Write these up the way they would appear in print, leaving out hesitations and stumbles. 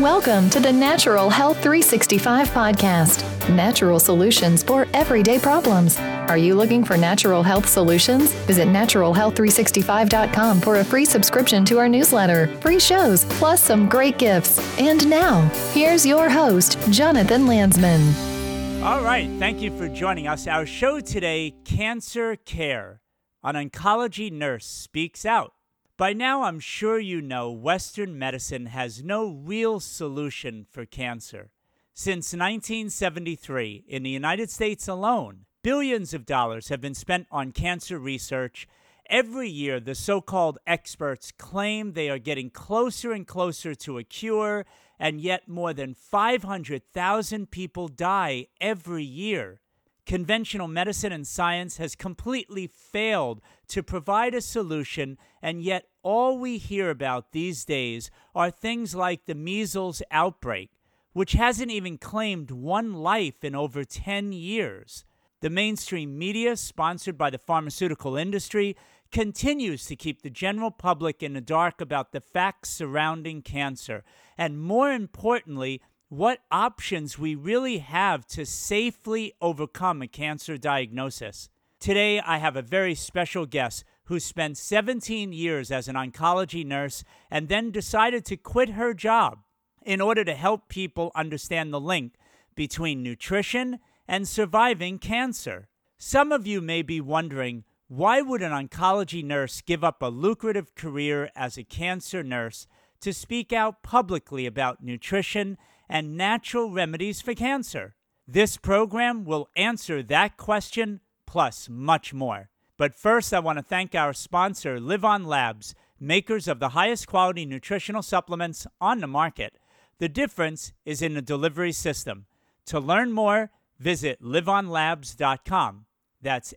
Welcome to the Natural Health 365 podcast. Natural solutions for everyday problems. Are you looking for natural health solutions? Visit naturalhealth365.com for a free subscription to our newsletter, free shows, plus some great gifts. And now, here's your host, Jonathan Landsman. All right, thank you for joining us. Our show today, Cancer Care. An oncology nurse speaks out. By now, I'm sure you know Western medicine has no real solution for cancer. Since 1973, in the United States alone, billions of dollars have been spent on cancer research. Every year, the so-called experts claim they are getting closer and closer to a cure, and yet more than 500,000 people die every year. Conventional medicine and science has completely failed to provide a solution, and yet all we hear about these days are things like the measles outbreak, which hasn't even claimed one life in over 10 years. The mainstream media, sponsored by the pharmaceutical industry, continues to keep the general public in the dark about the facts surrounding cancer, and more importantly, what options we really have to safely overcome a cancer diagnosis. Today, I have a very special guest who spent 17 years as an oncology nurse and then decided to quit her job in order to help people understand the link between nutrition and surviving cancer. Some of you may be wondering, why would an oncology nurse give up a lucrative career as a cancer nurse to speak out publicly about nutrition and natural remedies for cancer? This program will answer that question, plus much more. But first, I want to thank our sponsor, LivOn Labs, makers of the highest quality nutritional supplements on the market. The difference is in the delivery system. To learn more, visit livonlabs.com. That's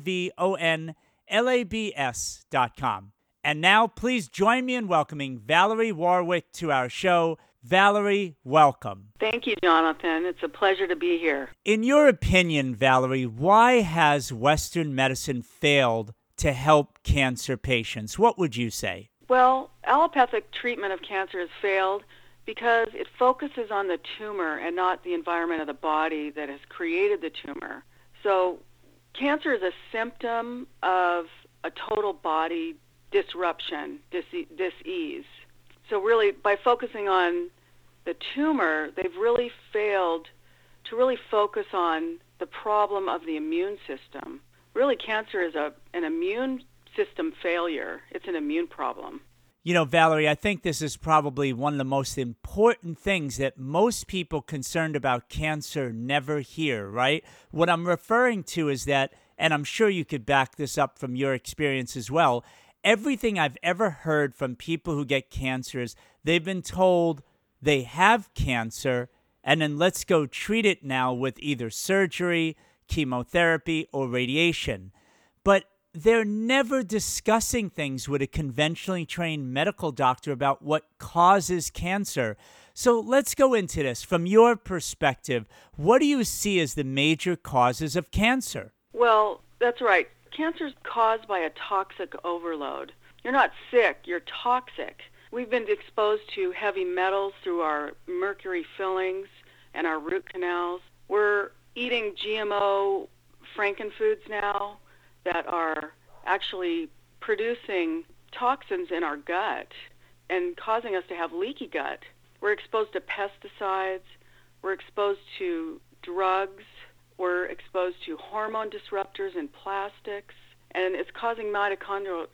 LIVONLABS.com. And now, please join me in welcoming Valerie Warwick to our show. Valerie, welcome. Thank you, Jonathan. It's a pleasure to be here. In your opinion, Valerie, why has Western medicine failed to help cancer patients? What would you say? Well, allopathic treatment of cancer has failed because it focuses on the tumor and not the environment of the body that has created the tumor. So cancer is a symptom of a total body disruption, dis-ease. So really, by focusing on the tumor, they've really failed to really focus on the problem of the immune system. Really, cancer is an immune system failure. It's an immune problem. You know, Valerie, I think this is probably one of the most important things that most people concerned about cancer never hear, right? What I'm referring to is that, and I'm sure you could back this up from your experience as well, everything I've ever heard from people who get cancer is they've been told they have cancer, and then let's go treat it now with either surgery, chemotherapy, or radiation. But they're never discussing things with a conventionally trained medical doctor about what causes cancer. So let's go into this. From your perspective, what do you see as the major causes of cancer? Well, that's right. Cancer is caused by a toxic overload. You're not sick, you're toxic. We've been exposed to heavy metals through our mercury fillings and our root canals. We're eating GMO frankenfoods now that are actually producing toxins in our gut and causing us to have leaky gut. We're exposed to pesticides. We're exposed to drugs. We're exposed to hormone disruptors in plastics, and it's causing mitochondrial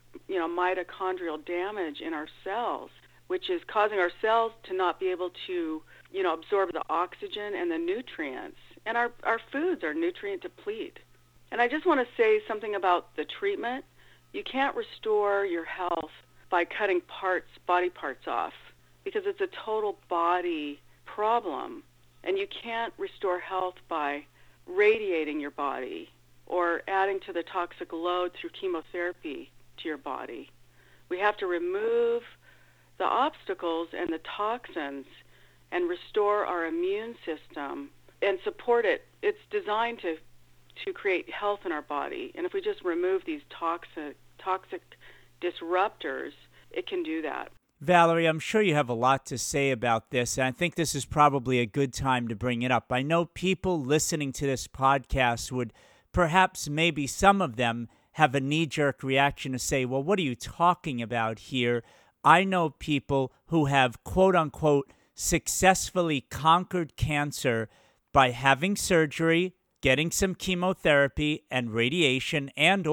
damage in our cells, which is causing our cells to not be able to, absorb the oxygen and the nutrients. And our foods are nutrient deplete. And I just want to say something about the treatment. You can't restore your health by cutting body parts off, because it's a total body problem. And you can't restore health by radiating your body or adding to the toxic load through chemotherapy to your body. We have to remove the obstacles and the toxins and restore our immune system and support it. It's designed to create health in our body. And if we just remove these toxic disruptors, it can do that. Valerie, I'm sure you have a lot to say about this, and I think this is probably a good time to bring it up. I know people listening to this podcast would perhaps maybe some of them have a knee-jerk reaction to say, well, what are you talking about here? I know people who have, quote-unquote, successfully conquered cancer by having surgery, getting some chemotherapy and radiation and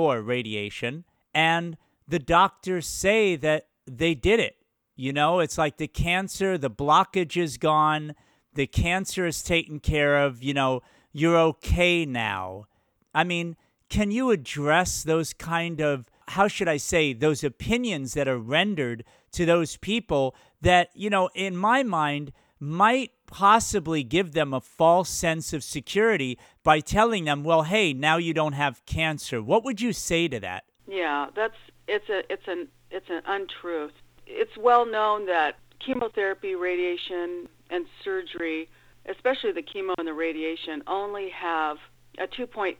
the doctors say that they did it. You know, it's like the cancer, the blockage is gone, the cancer is taken care of, you're okay now. I mean, can you address those kind of, how should I say, those opinions that are rendered to those people that, in my mind, might possibly give them a false sense of security by telling them, well, hey, now you don't have cancer. What would you say to that? Yeah, it's an untruth. It's well known that chemotherapy, radiation, and surgery, especially the chemo and the radiation, only have a 2.3%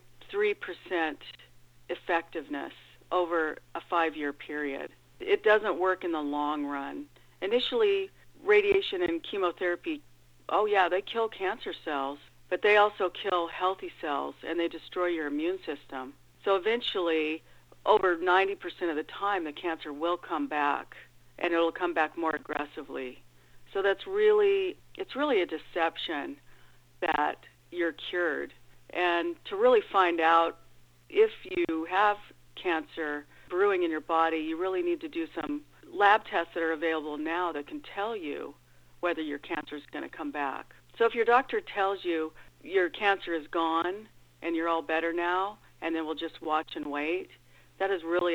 effectiveness over a 5-year period. It doesn't work in the long run. Initially, radiation and chemotherapy, they kill cancer cells, but they also kill healthy cells, and they destroy your immune system. So eventually, over 90% of the time, the cancer will come back, and it'll come back more aggressively. So it's really a deception that you're cured. And to really find out if you have cancer brewing in your body, you really need to do some lab tests that are available now that can tell you whether your cancer is going to come back. So if your doctor tells you your cancer is gone and you're all better now, and then we'll just watch and wait, that is really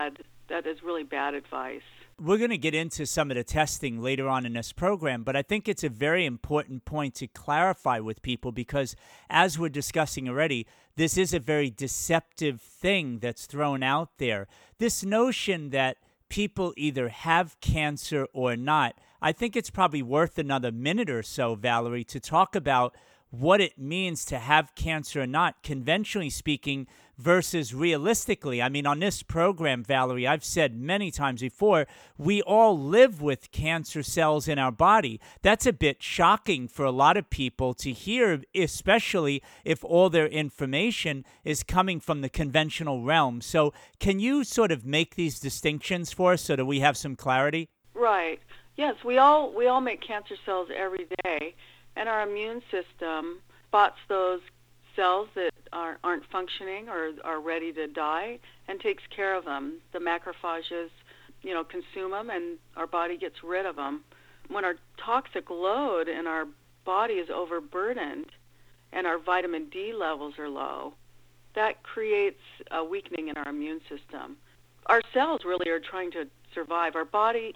bad advice. We're going to get into some of the testing later on in this program, but I think it's a very important point to clarify with people because, as we're discussing already, this is a very deceptive thing that's thrown out there. This notion that people either have cancer or not, I think it's probably worth another minute or so, Valerie, to talk about what it means to have cancer or not, conventionally speaking, versus realistically. I mean, on this program, Valerie, I've said many times before, we all live with cancer cells in our body. That's a bit shocking for a lot of people to hear, especially if all their information is coming from the conventional realm. So can you sort of make these distinctions for us so that we have some clarity? Right. Yes, we all make cancer cells every day, and our immune system spots those cells that aren't functioning or are ready to die and takes care of them. The macrophages, consume them, and our body gets rid of them. When our toxic load in our body is overburdened and our vitamin D levels are low, that creates a weakening in our immune system. Our cells really are trying to survive. Our body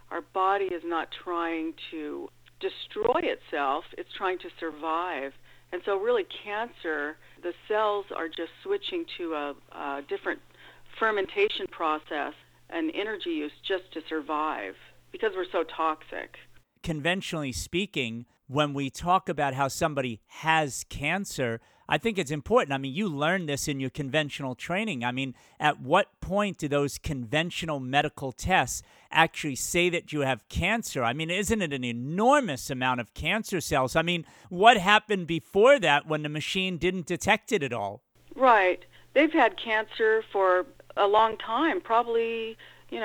is not trying to destroy itself, it's trying to survive. And so really cancer, the cells are just switching to a different fermentation process and energy use just to survive because we're so toxic. Conventionally speaking, when we talk about how somebody has cancer, I think it's important. I mean, you learned this in your conventional training. I mean, at what point do those conventional medical tests actually say that you have cancer? I mean, isn't it an enormous amount of cancer cells? I mean, what happened before that when the machine didn't detect it at all? Right. They've had cancer for a long time, probably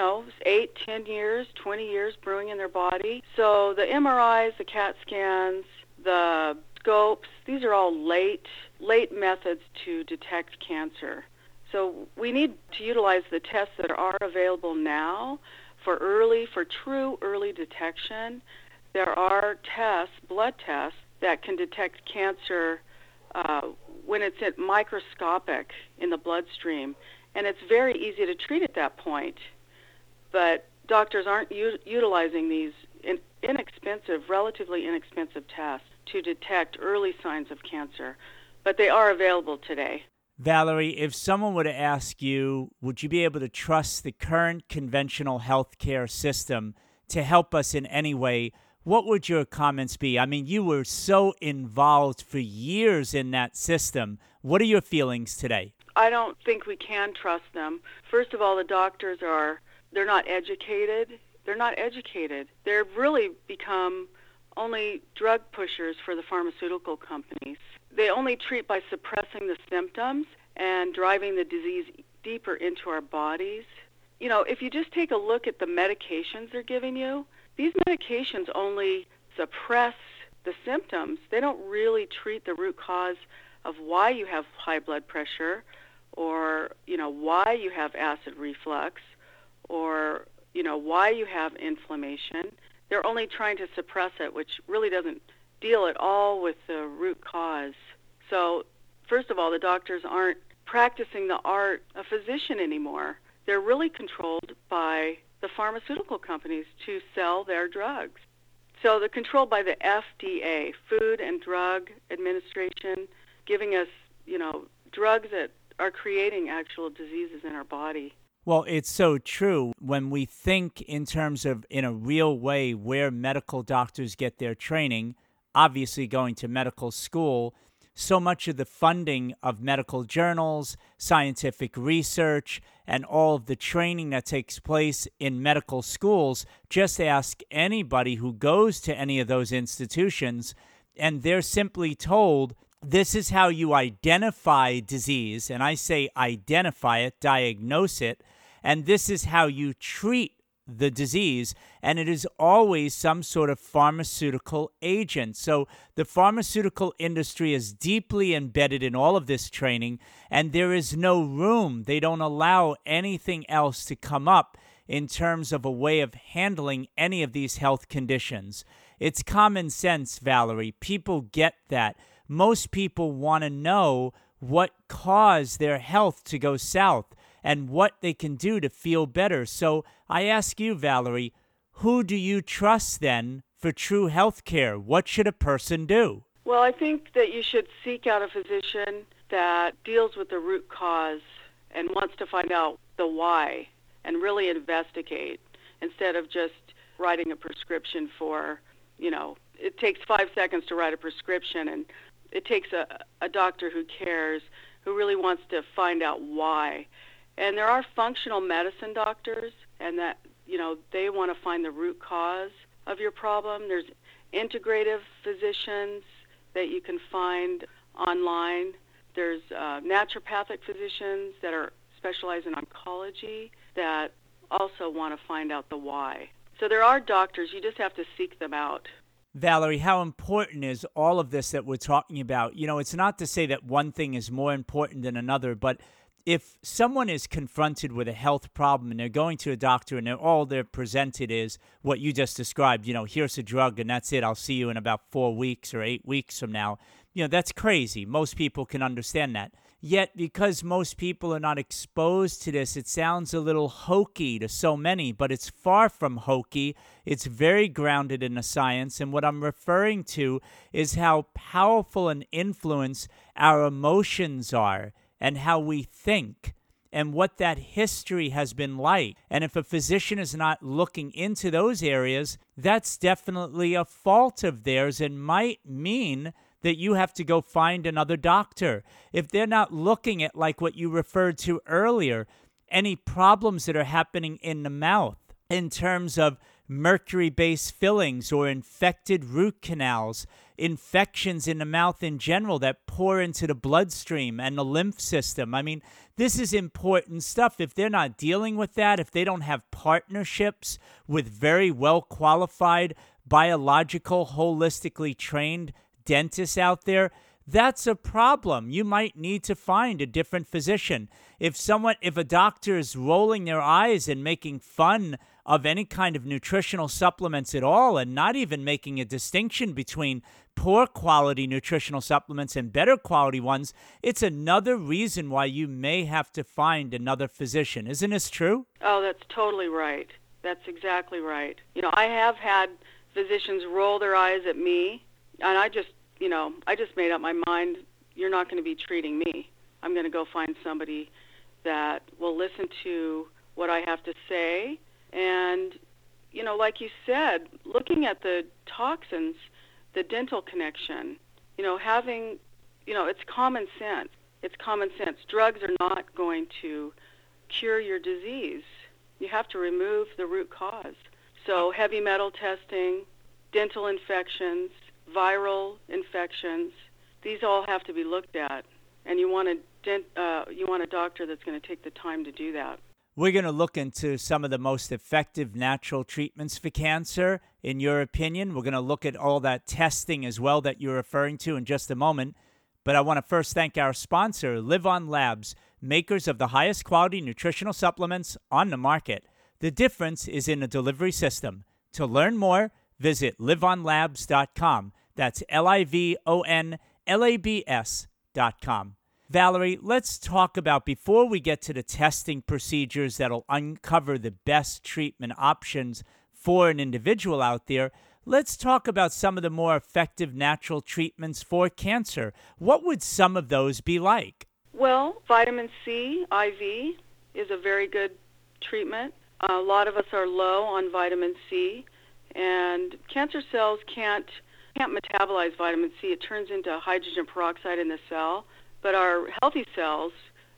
8, 10 years, 20 years brewing in their body. So the MRIs, the CAT scans, the scopes, these are all late methods to detect cancer. So we need to utilize the tests that are available now for true early detection. There are tests, blood tests, that can detect cancer when it's microscopic in the bloodstream. And it's very easy to treat at that point. But doctors aren't utilizing these relatively inexpensive tests to detect early signs of cancer. But they are available today. Valerie, if someone were to ask you, would you be able to trust the current conventional healthcare system to help us in any way, what would your comments be? I mean, you were so involved for years in that system. What are your feelings today? I don't think we can trust them. First of all, the doctors they're not educated. They're not educated. They're really become only drug pushers for the pharmaceutical companies. They only treat by suppressing the symptoms and driving the disease deeper into our bodies. You know, if you just take a look at the medications they're giving you, these medications only suppress the symptoms. They don't really treat the root cause of why you have high blood pressure or, you know, why you have acid reflux or, you know, why you have inflammation. They're only trying to suppress it, which really doesn't deal at all with the root cause. So, first of all, the doctors aren't practicing the art of physician anymore. They're really controlled by the pharmaceutical companies to sell their drugs. So they're controlled by the FDA, Food and Drug Administration, giving us, you know, drugs that are creating actual diseases in our body. Well, it's so true. When we think in terms of, in a real way, where medical doctors get their training, obviously going to medical school, so much of the funding of medical journals, scientific research, and all of the training that takes place in medical schools, just ask anybody who goes to any of those institutions, and they're simply told, this is how you identify disease, and I say identify it, diagnose it, and this is how you treat the disease, and it is always some sort of pharmaceutical agent. So the pharmaceutical industry is deeply embedded in all of this training, and there is no room. They don't allow anything else to come up in terms of a way of handling any of these health conditions. It's common sense, Valerie. People get that. Most people want to know what caused their health to go south and what they can do to feel better. So I ask you, Valerie, who do you trust then for true health care? What should a person do? Well, I think that you should seek out a physician that deals with the root cause and wants to find out the why and really investigate instead of just writing a prescription for, you know, it takes 5 seconds to write a prescription, and it takes a doctor who cares, who really wants to find out why. And there are functional medicine doctors, and that, you know, they want to find the root cause of your problem. There's integrative physicians that you can find online. There's naturopathic physicians that are specialized in oncology that also want to find out the why. So there are doctors, you just have to seek them out. Valerie, how important is all of this that we're talking about? You know, it's not to say that one thing is more important than another, but if someone is confronted with a health problem and they're going to a doctor and all they're presented is what you just described, you know, here's a drug and that's it, I'll see you in about 4 weeks or 8 weeks from now, you know, that's crazy. Most people can understand that. Yet, because most people are not exposed to this, it sounds a little hokey to so many, but it's far from hokey. It's very grounded in the science, and what I'm referring to is how powerful an influence our emotions are and how we think and what that history has been like. And if a physician is not looking into those areas, that's definitely a fault of theirs and might mean that you have to go find another doctor. If they're not looking at, like what you referred to earlier, any problems that are happening in the mouth in terms of mercury-based fillings or infected root canals, infections in the mouth in general that pour into the bloodstream and the lymph system. I mean, this is important stuff. If they're not dealing with that, if they don't have partnerships with very well-qualified, biological, holistically trained dentists out there, that's a problem. You might need to find a different physician. If a doctor is rolling their eyes and making fun of any kind of nutritional supplements at all and not even making a distinction between poor quality nutritional supplements and better quality ones, it's another reason why you may have to find another physician. Isn't this true? Oh, that's totally right. That's exactly right. You know, I have had physicians roll their eyes at me, and I just made up my mind, you're not going to be treating me. I'm going to go find somebody that will listen to what I have to say. And, you know, like you said, looking at the toxins, the dental connection, you know, it's common sense. It's common sense. Drugs are not going to cure your disease. You have to remove the root cause. So heavy metal testing, dental infections, viral infections, these all have to be looked at. And you want a doctor that's going to take the time to do that. We're going to look into some of the most effective natural treatments for cancer, in your opinion. We're going to look at all that testing as well that you're referring to in just a moment. But I want to first thank our sponsor, LivOn Labs, makers of the highest quality nutritional supplements on the market. The difference is in the delivery system. To learn more, visit livonlabs.com. That's LivonLabs.com. Valerie, let's talk about, before we get to the testing procedures that'll uncover the best treatment options for an individual out there, let's talk about some of the more effective natural treatments for cancer. What would some of those be like? Well, vitamin C IV is a very good treatment. A lot of us are low on vitamin C, and cancer cells can't metabolize vitamin C. It turns into hydrogen peroxide in the cell. But our healthy cells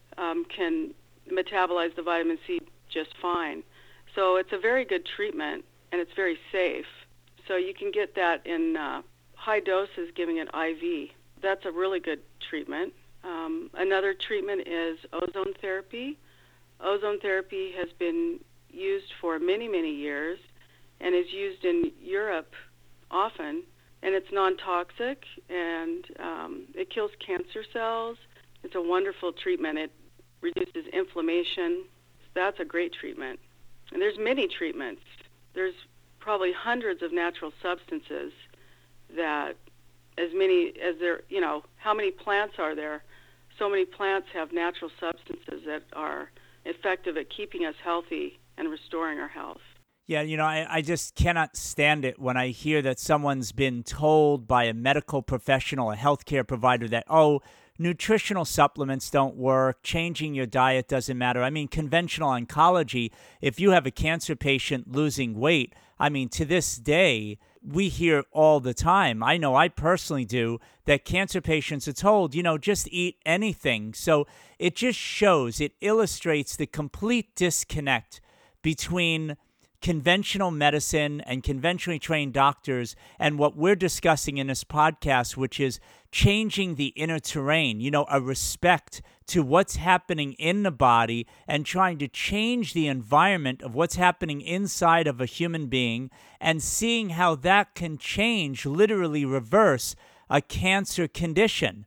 can metabolize the vitamin C just fine. So it's a very good treatment, and it's very safe. So you can get that in high doses, giving it IV. That's a really good treatment. Another treatment is ozone therapy. Ozone therapy has been used for many, many years and is used in Europe often. And it's non-toxic, and it kills cancer cells. It's a wonderful treatment. It reduces inflammation. That's a great treatment. And there's many treatments. There's probably hundreds of natural substances that, as many as there, how many plants are there? So many plants have natural substances that are effective at keeping us healthy and restoring our health. Yeah, I just cannot stand it when I hear that someone's been told by a medical professional, a healthcare provider, that, nutritional supplements don't work, changing your diet doesn't matter. I mean, conventional oncology, if you have a cancer patient losing weight, to this day, we hear all the time, I know I personally do, that cancer patients are told, just eat anything. So it just shows, it illustrates the complete disconnect between conventional medicine and conventionally trained doctors and what we're discussing in this podcast, which is changing the inner terrain, a respect to what's happening in the body and trying to change the environment of what's happening inside of a human being and seeing how that can change, literally reverse a cancer condition.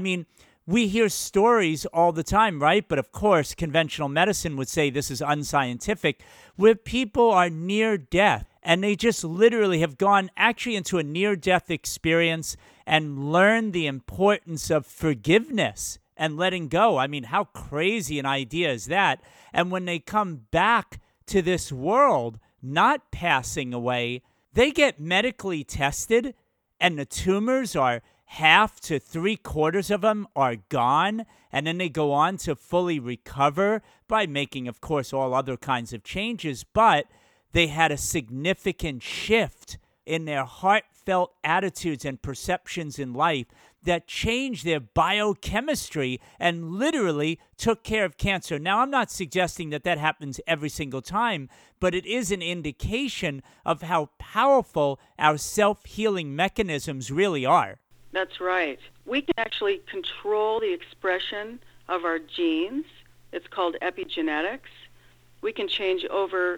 We hear stories all the time, right? But of course, conventional medicine would say this is unscientific, where people are near death and they just literally have gone actually into a near-death experience and learned the importance of forgiveness and letting go. How crazy an idea is that? And when they come back to this world, not passing away, they get medically tested and the tumors are half to 3/4 of them are gone, and then they go on to fully recover by making, of course, all other kinds of changes, but they had a significant shift in their heartfelt attitudes and perceptions in life that changed their biochemistry and literally took care of cancer. Now, I'm not suggesting that that happens every single time, but it is an indication of how powerful our self-healing mechanisms really are. That's right. We can actually control the expression of our genes. It's called epigenetics. We can change over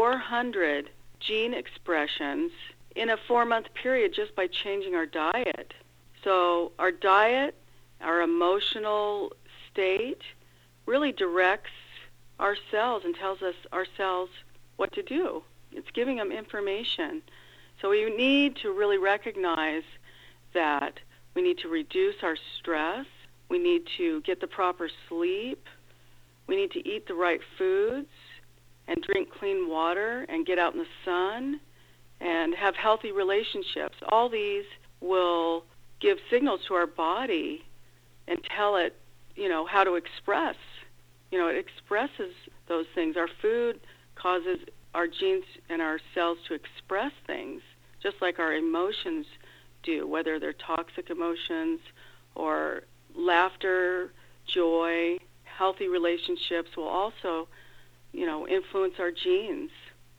400 gene expressions in a 4-month period just by changing our diet. So our diet, our emotional state really directs our cells and tells us our cells what to do. It's giving them information. So we need to really recognize that we need to reduce our stress. We need to get the proper sleep. We need to eat the right foods and drink clean water and get out in the sun and have healthy relationships. All these will give signals to our body and tell it, how to express. It expresses those things. Our food causes our genes and our cells to express things, just like our emotions do, whether they're toxic emotions or laughter, joy. Healthy relationships will also, influence our genes.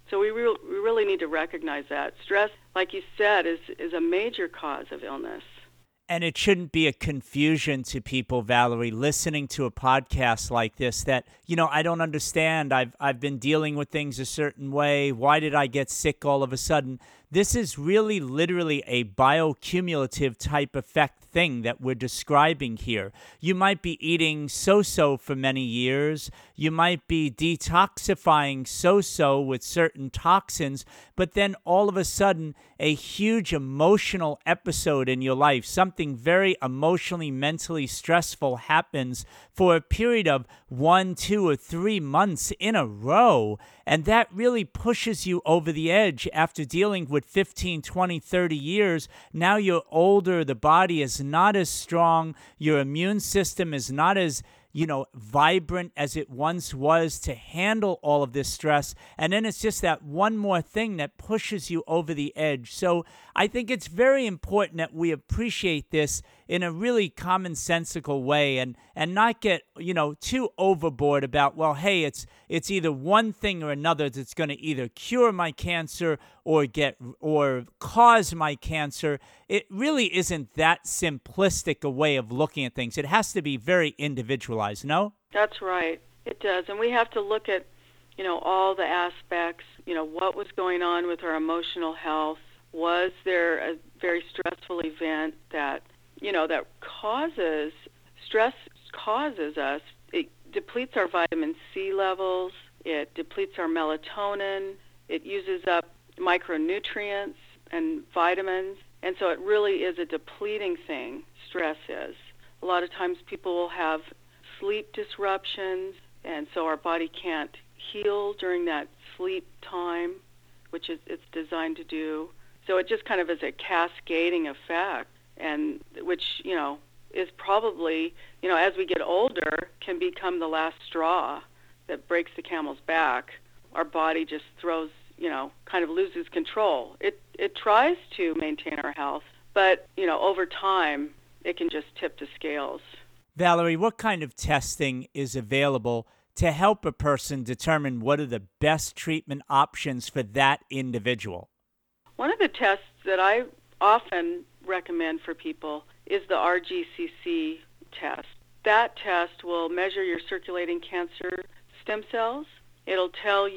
So we really need to recognize that. Stress, like you said, is a major cause of illness. And it shouldn't be a confusion to people, Valerie, listening to a podcast like this that, I don't understand. I've been dealing with things a certain way. Why did I get sick all of a sudden? This is really literally a biocumulative type effect thing that we're describing here. You might be eating so-so for many years. You might be detoxifying so-so with certain toxins, but then all of a sudden, a huge emotional episode in your life, something very emotionally, mentally stressful happens for a period of 1, 2, or 3 months in a row. And that really pushes you over the edge after dealing with 15, 20, 30 years. Now you're older, the body is not as strong, your immune system is not as vibrant as it once was to handle all of this stress. And then it's just that one more thing that pushes you over the edge. So I think it's very important that we appreciate this in a really commonsensical way and not get, too overboard about, well, hey, it's either one thing or another that's going to either cure my cancer or cause my cancer. It really isn't that simplistic a way of looking at things. It has to be very individualized, no? That's right. It does. And we have to look at, all the aspects, what was going on with our emotional health. Was there a very stressful event that causes us, it depletes our vitamin C levels, it depletes our melatonin, it uses up micronutrients and vitamins, and so it really is a depleting thing, stress is. A lot of times people will have sleep disruptions, and so our body can't heal during that sleep time, which it's designed to do. So it just kind of is a cascading effect, and which, is probably, as we get older, can become the last straw that breaks the camel's back. Our body just throws, kind of loses control. It tries to maintain our health, but, over time, it can just tip the scales. Valerie, what kind of testing is available to help a person determine what are the best treatment options for that individual? One of the tests that I often recommend for people is the RGCC test. That test will measure your circulating cancer stem cells. It'll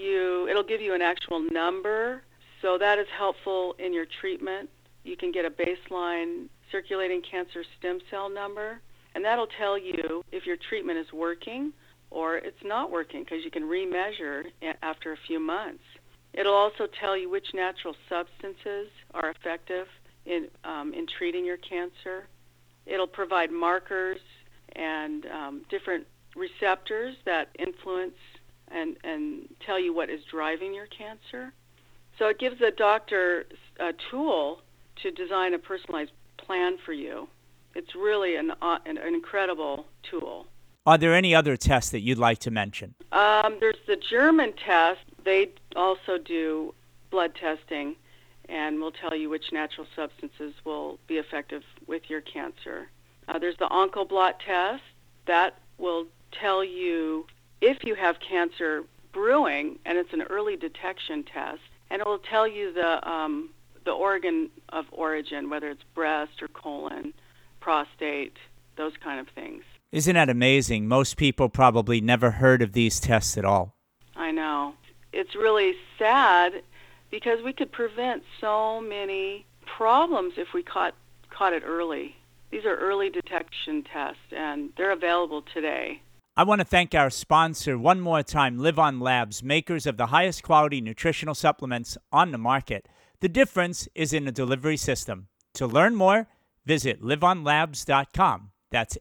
give you an actual number, so that is helpful in your treatment. You can get a baseline circulating cancer stem cell number, and that'll tell you if your treatment is working or it's not working, because you can remeasure after a few months. It'll also tell you which natural substances are effective in treating your cancer. It'll provide markers and different receptors that influence and tell you what is driving your cancer. So it gives the doctor a tool to design a personalized plan for you. It's really an incredible tool. Are there any other tests that you'd like to mention? There's the German test. They also do blood testing and will tell you which natural substances will be effective with your cancer. There's the Oncoblot test. That will tell you if you have cancer brewing, and it's an early detection test, and it will tell you the organ of origin, whether it's breast or colon, prostate, those kind of things. Isn't that amazing? Most people probably never heard of these tests at all. I know. It's really sad because we could prevent so many problems if we caught it early. These are early detection tests, and they're available today. I want to thank our sponsor one more time, Live On Labs, makers of the highest quality nutritional supplements on the market. The difference is in the delivery system. To learn more, visit liveonlabs.com. That's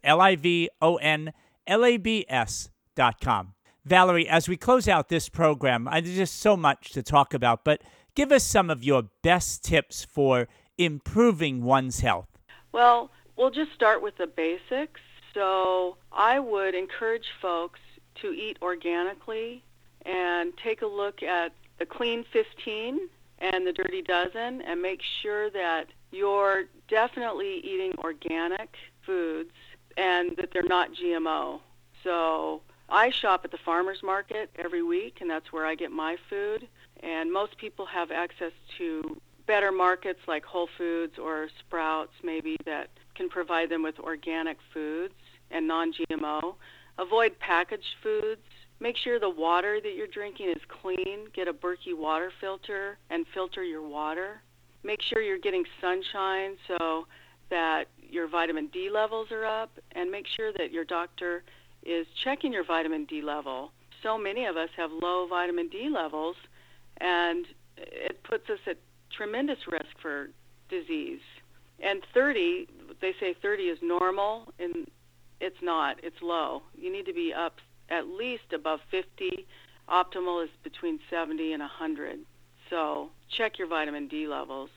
LIVONLABS.com. Valerie, as we close out this program, there's just so much to talk about, but give us some of your best tips for improving one's health. Well, we'll just start with the basics. So I would encourage folks to eat organically and take a look at the Clean 15 and the Dirty Dozen and make sure that you're definitely eating organic foods and that they're not GMO. So I shop at the farmer's market every week, and that's where I get my food. And most people have access to better markets like Whole Foods or Sprouts maybe that can provide them with organic foods and non-GMO. Avoid packaged foods. Make sure the water that you're drinking is clean. Get a Berkey water filter and filter your water. Make sure you're getting sunshine so that your vitamin D levels are up, and make sure that your doctor is checking your vitamin D level. So many of us have low vitamin D levels, and it puts us at tremendous risk for disease. And 30, they say 30 is normal, and it's not. It's low. You need to be up at least above 50. Optimal is between 70 and 100. So check your vitamin D levels.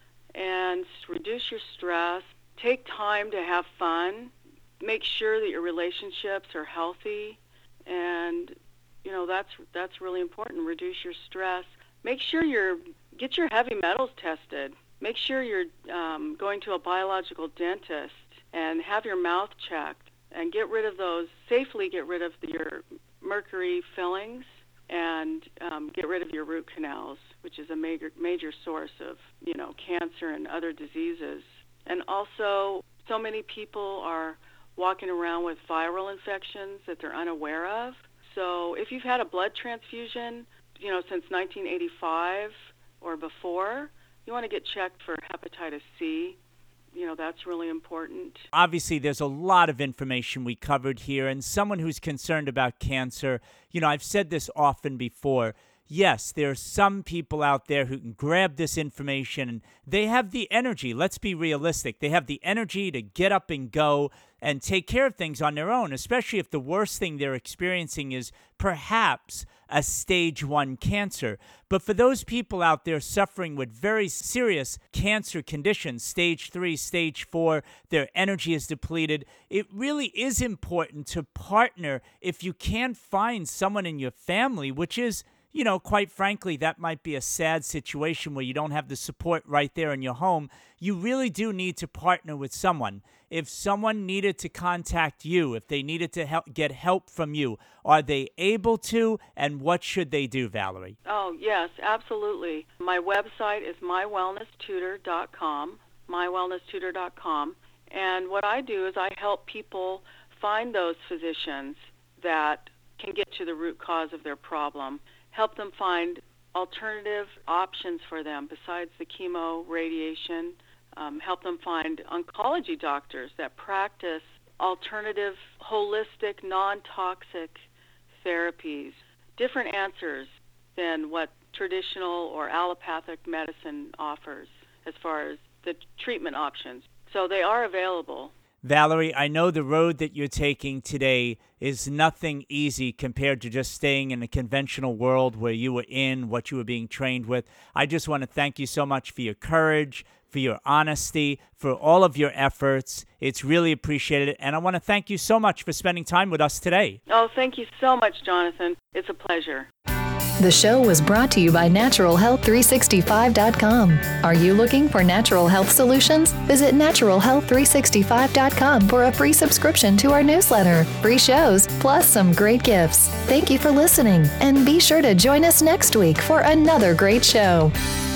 And reduce your stress. Take time to have fun. Make sure that your relationships are healthy. And, you know, that's really important. Reduce your stress. Make sure get your heavy metals tested. Make sure you're going to a biological dentist and have your mouth checked. And safely get rid of your mercury fillings, and get rid of your root canals, which is a major source of, cancer and other diseases. And also, so many people are walking around with viral infections that they're unaware of. So if you've had a blood transfusion, since 1985 or before, you want to get checked for hepatitis C. That's really important. Obviously, there's a lot of information we covered here, and someone who's concerned about cancer, I've said this often before. Yes, there are some people out there who can grab this information, and they have the energy. Let's be realistic. They have the energy to get up and go and take care of things on their own, especially if the worst thing they're experiencing is perhaps a stage 1 cancer. But for those people out there suffering with very serious cancer conditions, stage 3, stage 4, their energy is depleted, it really is important to partner if you can find someone in your family, which is, quite frankly, that might be a sad situation where you don't have the support right there in your home. You really do need to partner with someone. If someone needed to contact you, if they needed to get help from you, are they able to, and what should they do, Valerie? Oh, yes, absolutely. My website is mywellnesstutor.com, mywellnesstutor.com, and what I do is I help people find those physicians that can get to the root cause of their problem, help them find alternative options for them besides the chemo, radiation, help them find oncology doctors that practice alternative, holistic, non-toxic therapies, different answers than what traditional or allopathic medicine offers as far as the treatment options. So they are available. Valerie, I know the road that you're taking today is nothing easy compared to just staying in the conventional world where you were in, what you were being trained with. I just want to thank you so much for your courage, for your honesty, for all of your efforts. It's really appreciated. And I want to thank you so much for spending time with us today. Oh, thank you so much, Jonathan. It's a pleasure. The show was brought to you by naturalhealth365.com. Are you looking for natural health solutions? Visit naturalhealth365.com for a free subscription to our newsletter, free shows, plus some great gifts. Thank you for listening, and be sure to join us next week for another great show.